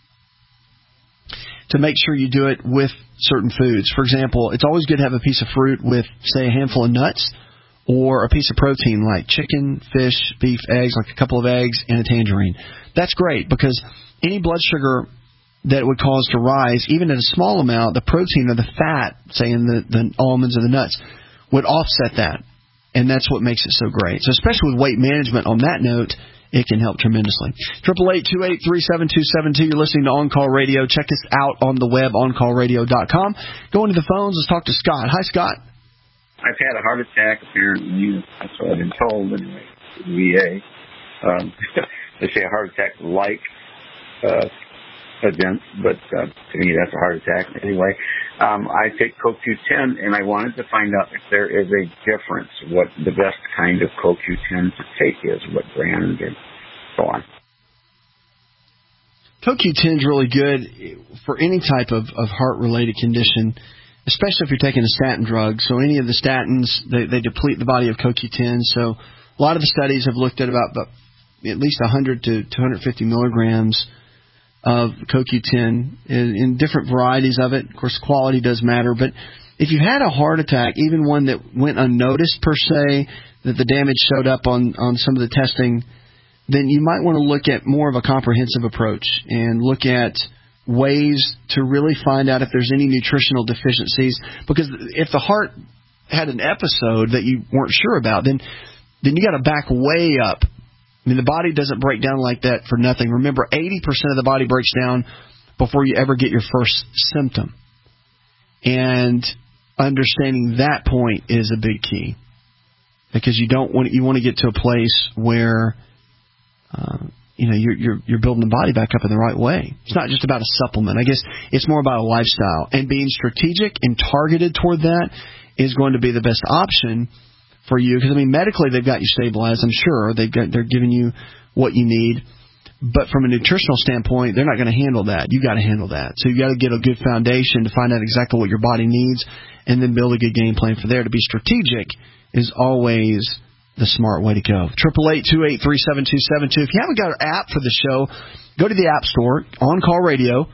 Speaker 4: to make sure you do it with certain foods. For example, it's always good to have a piece of fruit with, say, a handful of nuts or a piece of protein like chicken, fish, beef, eggs, like a couple of eggs, and a tangerine. That's great because any blood sugar that it would cause to rise, even at a small amount, the protein or the fat, say in the, the almonds or the nuts, would offset that. And that's what makes it so great. So especially with weight management on that note, it can help tremendously. eight eight eight, two eight three, seven two seven two. You're listening to On Call Radio. Check us out on the web, on call radio dot com. Go into the phones. Let's talk to Scott. Hi, Scott.
Speaker 17: I've had a heart attack, apparently. That's what I've been told anyway, V A. Um, they say a heart attack-like uh, event, but uh, to me that's a heart attack. Anyway, um, I take C O Q ten, and I wanted to find out if there is a difference, what the best kind of C O Q ten to take is, what brand and so on.
Speaker 4: C O Q ten is really good for any type of, of heart-related condition, especially if you're taking a statin drug. So any of the statins, they, they deplete the body of C O Q ten. So a lot of the studies have looked at about, about at least one hundred to two hundred fifty milligrams of C O Q ten in, in different varieties of it. Of course, quality does matter. But if you had a heart attack, even one that went unnoticed per se, that the damage showed up on, on some of the testing, then you might want to look at more of a comprehensive approach and look at ways to really find out if there's any nutritional deficiencies. Because if the heart had an episode that you weren't sure about, then then you got to back way up. I mean, the body doesn't break down like that for nothing. Remember, eighty percent of the body breaks down before you ever get your first symptom. And understanding that point is a big key, because you don't want you want to get to a place where uh, you know you're, you're you're building the body back up in the right way. It's not just about a supplement. I guess it's more about a lifestyle, and being strategic and targeted toward that is going to be the best option for you. Because I mean, medically they've got you stabilized. I'm sure they've got they're giving you what you need. But from a nutritional standpoint, they're not going to handle that. You got to handle that. So you got to get a good foundation to find out exactly what your body needs, and then build a good game plan for there. To be strategic is always the smart way to go. eight eight eight, two eight three, seven two seven two. If you haven't got an app for the show, go to the App Store. On Call Radio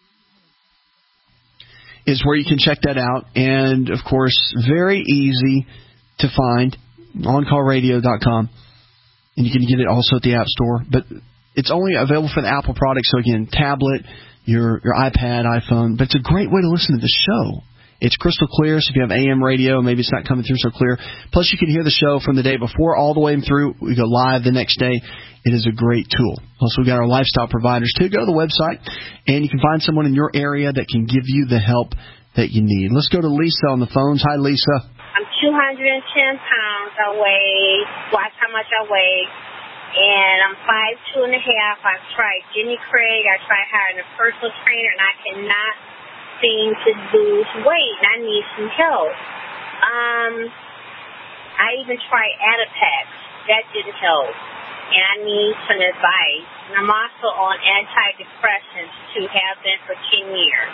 Speaker 4: is where you can check that out. And, of course, very easy to find, on call radio dot com. And you can get it also at the App Store. But it's only available for the Apple products. So, again, tablet, your your iPad, iPhone. But it's a great way to listen to the show. It's crystal clear, so if you have A M radio, maybe it's not coming through so clear. Plus, you can hear the show from the day before all the way through. We go live the next day. It is a great tool. Plus, we've got our lifestyle providers, too. Go to the website, and you can find someone in your area that can give you the help that you need. Let's go to Lisa on the phones. Hi, Lisa.
Speaker 18: I'm two hundred ten pounds. I weigh, watch how much I weigh. And I'm five two and a half. I've tried Jenny Craig. I tried hiring a personal trainer, and I cannot seem to lose weight, and I need some help. Um, I even tried Adipex. That didn't help, and I need some advice. And I'm also on antidepressants, too, have been for ten years.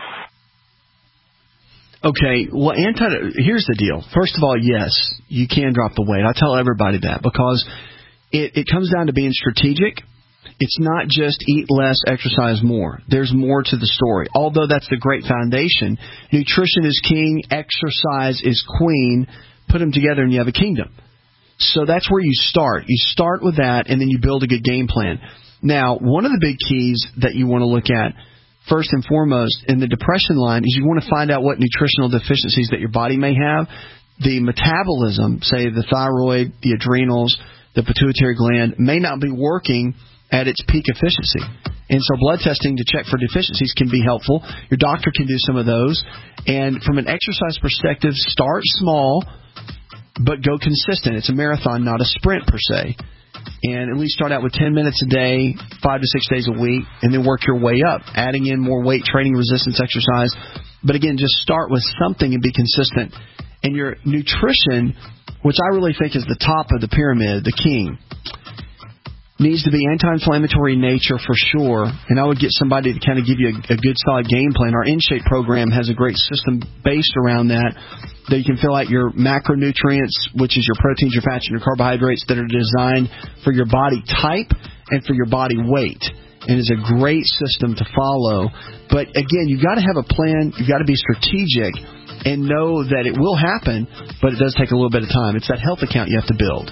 Speaker 4: Okay, well, anti. Here's the deal. First of all, yes, you can drop the weight. I tell everybody that, because it, it comes down to being strategic. It's not just eat less, exercise more. There's more to the story. Although that's the great foundation, nutrition is king, exercise is queen. Put them together and you have a kingdom. So that's where you start. You start with that, and then you build a good game plan. Now, one of the big keys that you want to look at, first and foremost, in the depression line, is you want to find out what nutritional deficiencies that your body may have. The metabolism, say the thyroid, the adrenals, the pituitary gland, may not be working at its peak efficiency. And so blood testing to check for deficiencies can be helpful. Your doctor can do some of those. And from an exercise perspective, start small, but go consistent. It's a marathon, not a sprint per se. And at least start out with ten minutes a day, five to six days a week, and then work your way up, adding in more weight training, resistance exercise. But again, just start with something and be consistent. And your nutrition, which I really think is the top of the pyramid, the king, needs to be anti-inflammatory in nature for sure, and I would get somebody to kind of give you a, a good, solid game plan. Our InShape program has a great system based around that, that you can fill out your macronutrients, which is your proteins, your fats, and your carbohydrates that are designed for your body type and for your body weight. And it's a great system to follow. But again, you've got to have a plan. You've got to be strategic and know that it will happen, but it does take a little bit of time. It's that health account you have to build.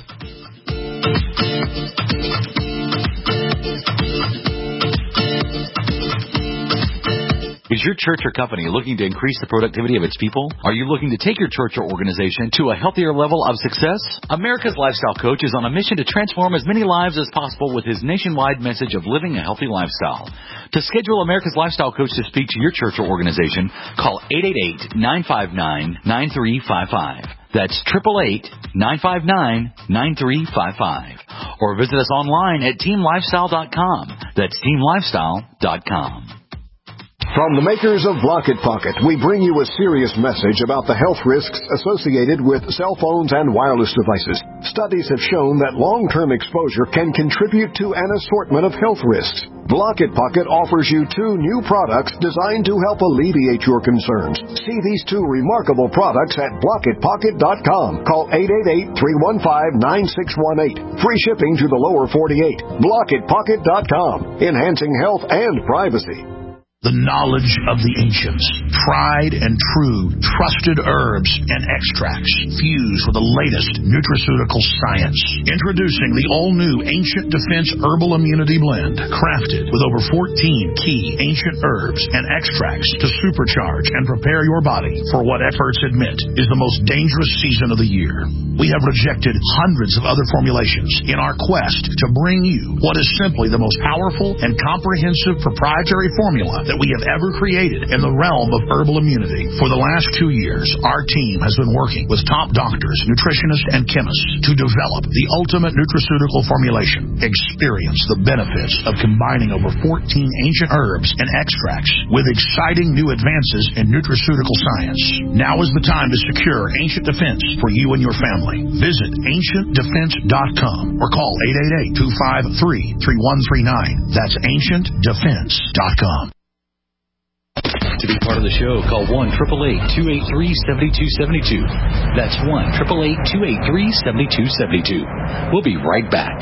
Speaker 19: Is your church or company looking to increase the productivity of its people? Are you looking to take your church or organization to a healthier level of success? America's Lifestyle Coach is on a mission to transform as many lives as possible with his nationwide message of living a healthy lifestyle. To schedule America's Lifestyle Coach to speak to your church or organization, call eight eight eight, nine five nine, nine three five five. That's eight eight eight, nine five nine, nine three five five. Or visit us online at team lifestyle dot com. That's team lifestyle dot com.
Speaker 20: From the makers of Block It Pocket, we bring you a serious message about the health risks associated with cell phones and wireless devices. Studies have shown that long-term exposure can contribute to an assortment of health risks. Block It Pocket offers you two new products designed to help alleviate your concerns. See these two remarkable products at block it pocket dot com. Call eight eight eight, three one five, nine six one eight. Free shipping to the lower forty-eight. block it pocket dot com. Enhancing health and privacy.
Speaker 21: The knowledge of the ancients, tried and true, trusted herbs and extracts fused with the latest nutraceutical science. Introducing the all-new Ancient Defense Herbal Immunity Blend, crafted with over fourteen key ancient herbs and extracts to supercharge and prepare your body for what experts admit is the most dangerous season of the year. We have rejected hundreds of other formulations in our quest to bring you what is simply the most powerful and comprehensive proprietary formula that we have ever created in the realm of herbal immunity. For the last two years, our team has been working with top doctors, nutritionists, and chemists to develop the ultimate nutraceutical formulation. Experience the benefits of combining over fourteen ancient herbs and extracts with exciting new advances in nutraceutical science. Now is the time to secure Ancient Defense for you and your family. Visit ancient defense dot com or call eight eight eight, two five three, three one three nine. That's ancient defense dot com.
Speaker 22: To be part of the show, call one eight eight eight, two eight three, seven two seven two. That's one eight eight eight, two eight three, seven two seven two. We'll be right back.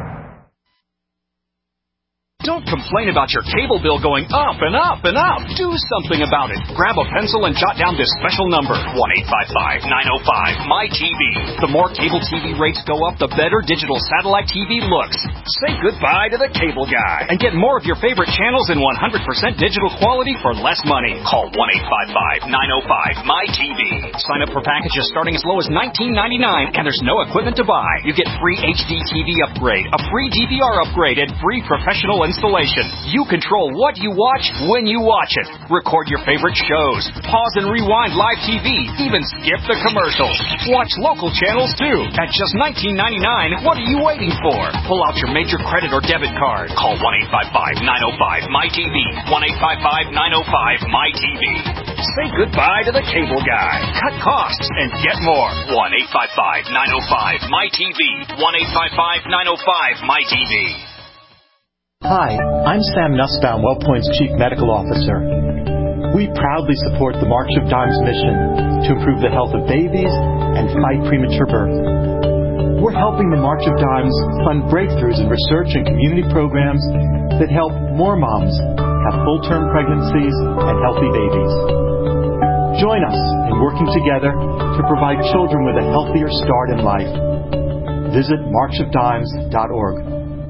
Speaker 23: Don't complain about your cable bill going up and up and up. Do something about it. Grab a pencil and jot down this special number, one eight five five, nine oh five, M Y T V. The more cable T V rates go up, the better digital satellite T V looks. Say goodbye to the cable guy and get more of your favorite channels in one hundred percent digital quality for less money. Call one eight five five, nine oh five, M Y T V. Sign up for packages starting as low as nineteen ninety-nine, and there's no equipment to buy. You get free H D T V upgrade, a free D V R upgrade, and free professional installation. You control what you watch when you watch it. Record your favorite shows. Pause and rewind live T V. Even skip the commercials. Watch local channels too. At just nineteen ninety-nine, what are you waiting for? Pull out your major credit or debit card. Call one eight five five, nine oh five, M Y T V. one eight five five, nine oh five, M Y T V. Say goodbye to the cable guy. Cut costs and get more. one eight five five, nine oh five, M Y T V. one eight five five, nine oh five, M Y T V.
Speaker 24: Hi, I'm Sam Nussbaum, WellPoint's Chief Medical Officer. We proudly support the March of Dimes mission to improve the health of babies and fight premature birth. We're helping the March of Dimes fund breakthroughs in research and community programs that help more moms have full-term pregnancies and healthy babies. Join us in working together to provide children with a healthier start in life. Visit march of dimes dot org.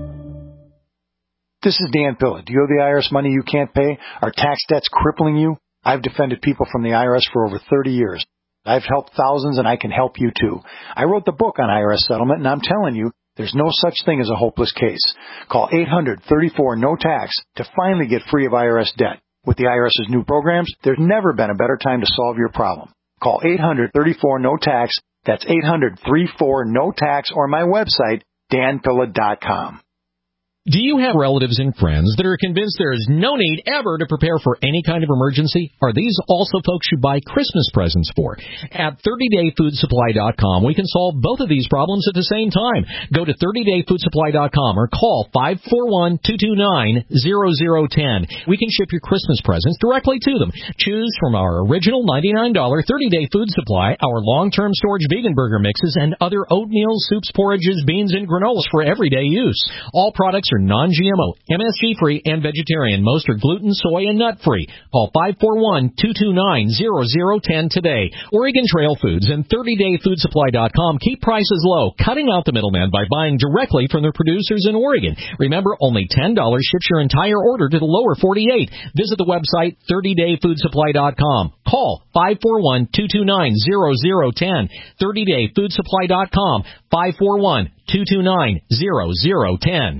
Speaker 25: This is Dan Pilla. Do you owe the I R S money you can't pay? Are tax debts crippling you? I've defended people from the I R S for over thirty years. I've helped thousands, and I can help you too. I wrote the book on I R S settlement, and I'm telling you, there's no such thing as a hopeless case. Call eight hundred, thirty-four, no tax to finally get free of I R S debt. With the IRS's new programs, there's never been a better time to solve your problem. Call eight hundred, thirty-four, no tax. That's eight hundred, thirty-four, no tax, or my website, dan pilla dot com.
Speaker 26: Do you have relatives and friends that are convinced there is no need ever to prepare for any kind of emergency? Are these also folks you buy Christmas presents for? At thirty day food supply dot com, we can solve both of these problems at the same time. Go to thirty day food supply dot com or call five four one, two two nine, zero zero one zero. We can ship your Christmas presents directly to them. Choose from our original ninety-nine dollars thirty day food supply, our long-term storage vegan burger mixes, and other oatmeal, soups, porridges, beans, and granolas for everyday use. All products are are non-G M O, M S G-free, and vegetarian. Most are gluten, soy, and nut-free. Call five four one, two two nine, zero zero one zero today. Oregon Trail Foods and thirty day food supply dot com keep prices low, cutting out the middleman by buying directly from their producers in Oregon. Remember, only ten dollars ships your entire order to the lower forty-eight. Visit the website thirty day food supply dot com. Call five four one, two two nine, zero zero one zero. thirty day food supply dot com. five four one, two two nine, zero zero one zero.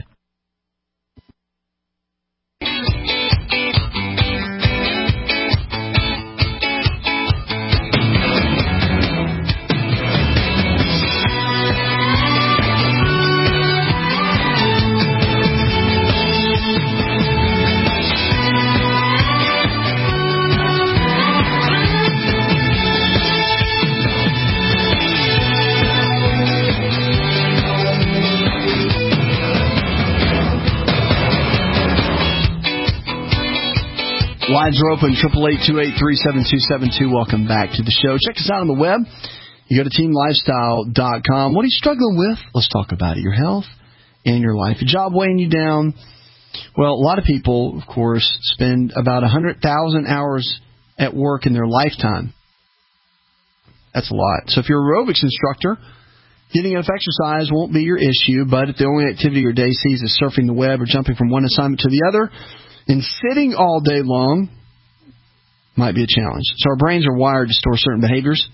Speaker 2: Lines are open, eight eight eight, two eight three, seven two seven two. Welcome back to the show. Check us out on the web. You go to team lifestyle dot com. What are you struggling with? Let's talk about it. Your health and your life. Your job weighing you down. Well, a lot of people, of course, spend about one hundred thousand hours at work in their lifetime. That's a lot. So if you're an aerobics instructor, getting enough exercise won't be your issue, but if the only activity your day sees is surfing the web or jumping from one assignment to the other, and sitting all day long might be a challenge. So our brains are wired to store certain behaviors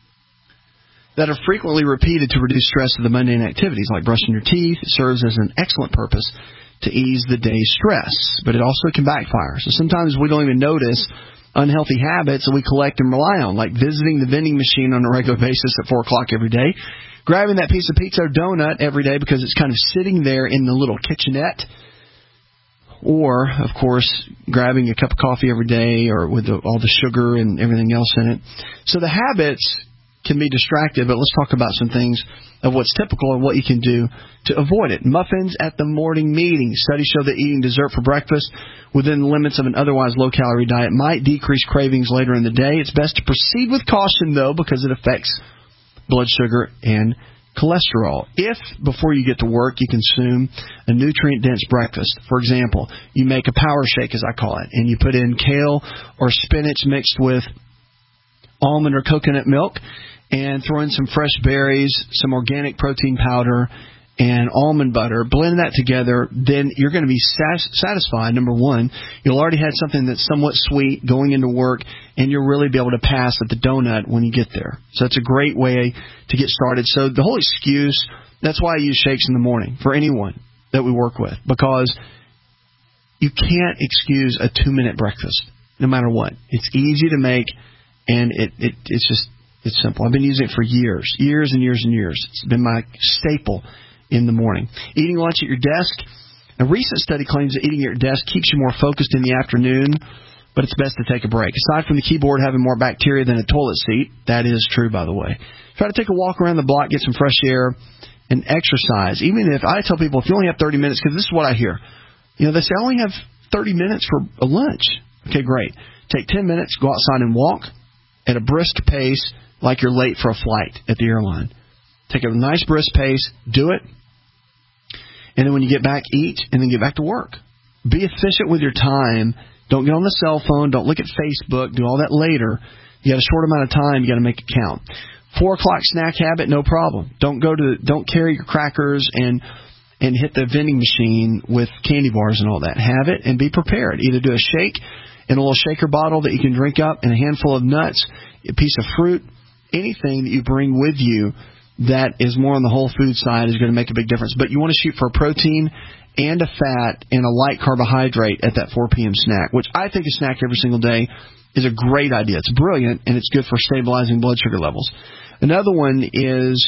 Speaker 2: that are frequently repeated to reduce stress of the mundane activities, like brushing your teeth. It serves as an excellent purpose to ease the day's stress, but it also can backfire. So sometimes we don't even notice unhealthy habits that we collect and rely on, like visiting the vending machine on a regular basis at four o'clock every day, grabbing that piece of pizza or donut every day because it's kind of sitting there in the little kitchenette, or, of course, grabbing a cup of coffee every day or with the, all the sugar and everything else in it. So the habits can be distracted, but let's talk about some things of what's typical and what you can do to avoid it. Muffins at the morning meeting. Studies show that eating dessert for breakfast within the limits of an otherwise low-calorie diet might decrease cravings later in the day. It's best to proceed with caution, though, because it affects blood sugar and cholesterol. If, before you get to work, you consume a nutrient-dense breakfast, for example, you make a power shake, as I call it, and you put in kale or spinach mixed with almond or coconut milk, and throw in some fresh berries, some organic protein powder, and almond butter, blend that together, then you're going to be satisfied. Number one, you'll already have something that's somewhat sweet going into work, and you'll really be able to pass at the donut when you get there. So it's a great way to get started. So the whole excuse, that's why I use shakes in the morning for anyone that we work with, because you can't excuse a two-minute breakfast, no matter what. It's easy to make, and it, it it's just it's simple. I've been using it for years, years and years and years. It's been my staple in the morning. Eating lunch at your desk. A recent study claims that eating at your desk keeps you more focused in the afternoon, but it's best to take a break. Aside from the keyboard having more bacteria than a toilet seat, that is true, by the way. Try to take a walk around the block, get some fresh air, and exercise. Even if I tell people, if you only have thirty minutes, because this is what I hear. You know, they say, I only have thirty minutes for a lunch. Okay, great. Take ten minutes, go outside and walk at a brisk pace like you're late for a flight at the airline. Take a nice brisk pace, do it, and then when you get back, eat, and then get back to work. Be efficient with your time. Don't get on the cell phone. Don't look at Facebook. Do all that later. You got a short amount of time. You got to make it count. Four o'clock snack habit, no problem. Don't go to. Don't carry your crackers and and hit the vending machine with candy bars and all that. Have it and be prepared. Either do a shake in a little shaker bottle that you can drink up, and a handful of nuts, a piece of fruit, anything that you bring with you that is more on the whole food side is going to make a big difference. But you want to shoot for a protein and a fat and a light carbohydrate at that four p.m. snack, which I think a snack every single day is a great idea. It's brilliant, and it's good for stabilizing blood sugar levels. Another one is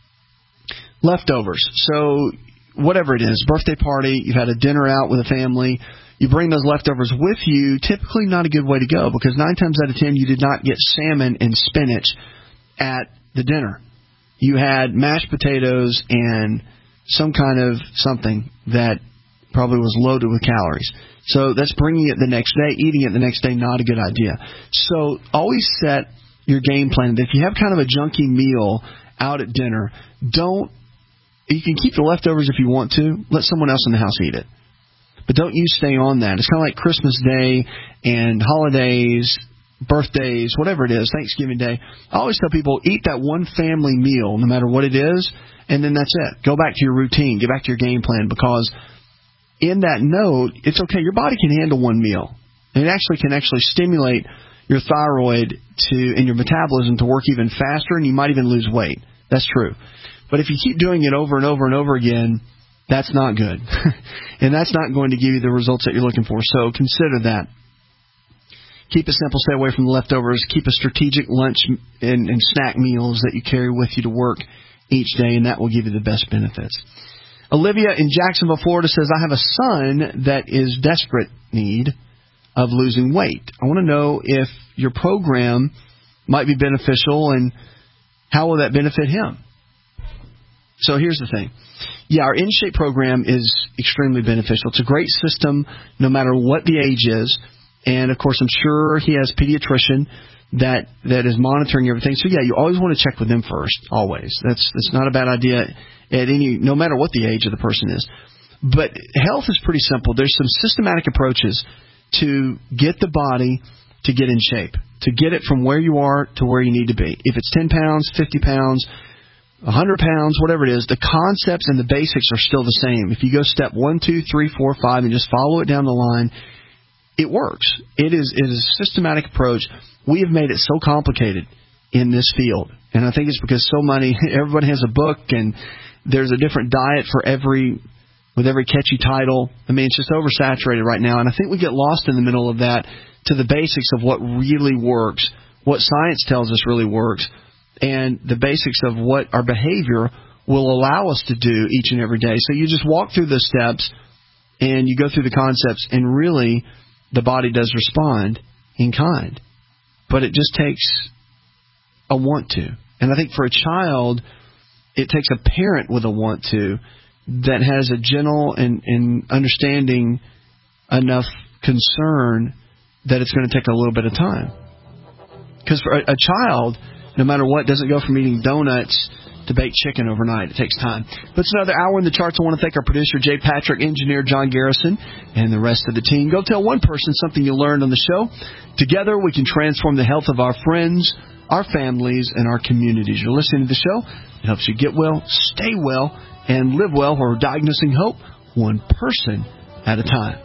Speaker 2: leftovers. So whatever it is, birthday party, you've had a dinner out with a family, you bring those leftovers with you, typically not a good way to go, because nine times out of ten you did not get salmon and spinach at the dinner. You had mashed potatoes and some kind of something that probably was loaded with calories. So that's bringing it the next day, eating it the next day, not a good idea. So always set your game plan. If you have kind of a junky meal out at dinner, don't
Speaker 4: You can keep the leftovers if you want to. Let someone else in the house eat it. But don't you stay on that. It's kind of like Christmas Day and holidays, birthdays, whatever it is, Thanksgiving Day. I always tell people, eat that one family meal, no matter what it is, and then that's it. Go back to your routine. Get back to your game plan, because in that note, it's okay. Your body can handle one meal. And it actually can actually stimulate your thyroid to and your metabolism to work even faster, and you might even lose weight. That's true. But if you keep doing it over and over and over again, that's not good. And that's not going to give you the results that you're looking for. So consider that. Keep it simple. Stay away from the leftovers. Keep a strategic lunch and, and snack meals that you carry with you to work each day, and that will give you the best benefits. Olivia in Jacksonville, Florida says, I have a son that is desperate need of losing weight. I want to know if your program might be beneficial and how will that benefit him? So here's the thing. Yeah, our InShape program is extremely beneficial. It's a great system no matter what the age is. And, of course, I'm sure he has a pediatrician that that is monitoring everything. So, yeah, you always want to check with them first, always. That's that's not a bad idea at any, no matter what the age of the person is. But health is pretty simple. There's some systematic approaches to get the body to get in shape, to get it from where you are to where you need to be. If it's ten pounds, fifty pounds, one hundred pounds, whatever it is, the concepts and the basics are still the same. If you go step one, two, three, four, five, and just follow it down the line, it works. It is, it is a systematic approach. We have made it so complicated in this field, and I think it's because so many, everybody has a book, and there's a different diet for every, with every catchy title. I mean, it's just oversaturated right now, and I think we get lost in the middle of that to the basics of what really works, what science tells us really works, and the basics of what our behavior will allow us to do each and every day. So you just walk through the steps, and you go through the concepts, and really the body does respond in kind. But it just takes a want to. And I think for a child, it takes a parent with a want to that has a gentle and, and understanding enough concern that it's going to take a little bit of time. Because for a, a child, no matter what, doesn't go from eating donuts to baked chicken overnight. It takes time. But it's another hour in the charts. I want to thank our producer, Jay Patrick, engineer John Garrison, and the rest of the team. Go tell one person something you learned on the show. Together, we can transform the health of our friends, our families, and our communities. You're listening to the show. It helps you get well, stay well, and live well. We're diagnosing hope one person at a time.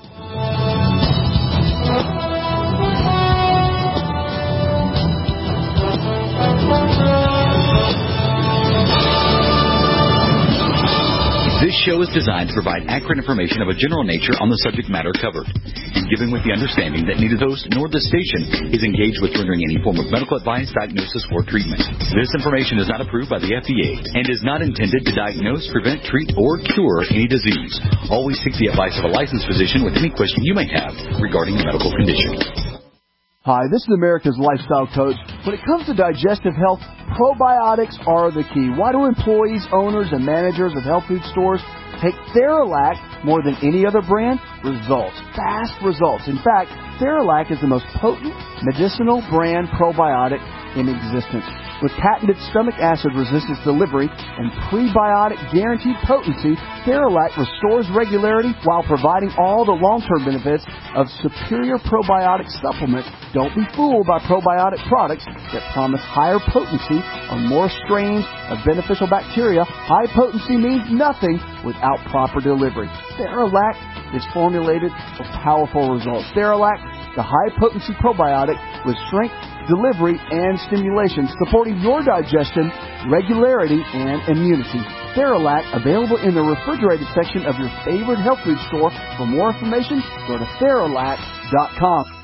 Speaker 22: This show is designed to provide accurate information of a general nature on the subject matter covered, and given with the understanding that neither the host nor the station is engaged with rendering any form of medical advice, diagnosis, or treatment. This information is not approved by the F D A and is not intended to diagnose, prevent, treat, or cure any disease. Always seek the advice of a licensed physician with any question you may have regarding a medical condition.
Speaker 2: Hi, this is America's Lifestyle Coach. When it comes to digestive health, probiotics are the key. Why do employees, owners, and managers of health food stores take Theralac more than any other brand? Results. Fast results. In fact, Theralac is the most potent medicinal brand probiotic in existence. With patented stomach acid resistance delivery and prebiotic guaranteed potency, Theralac restores regularity while providing all the long-term benefits of superior probiotic supplements. Don't be fooled by probiotic products that promise higher potency on more strains of beneficial bacteria. High potency means nothing without proper delivery. Theralac is formulated for powerful results. Theralac, the high-potency probiotic with strength, delivery, and stimulation, supporting your digestion, regularity, and immunity. Theralac, available in the refrigerated section of your favorite health food store. For more information, go to Theralac dot com.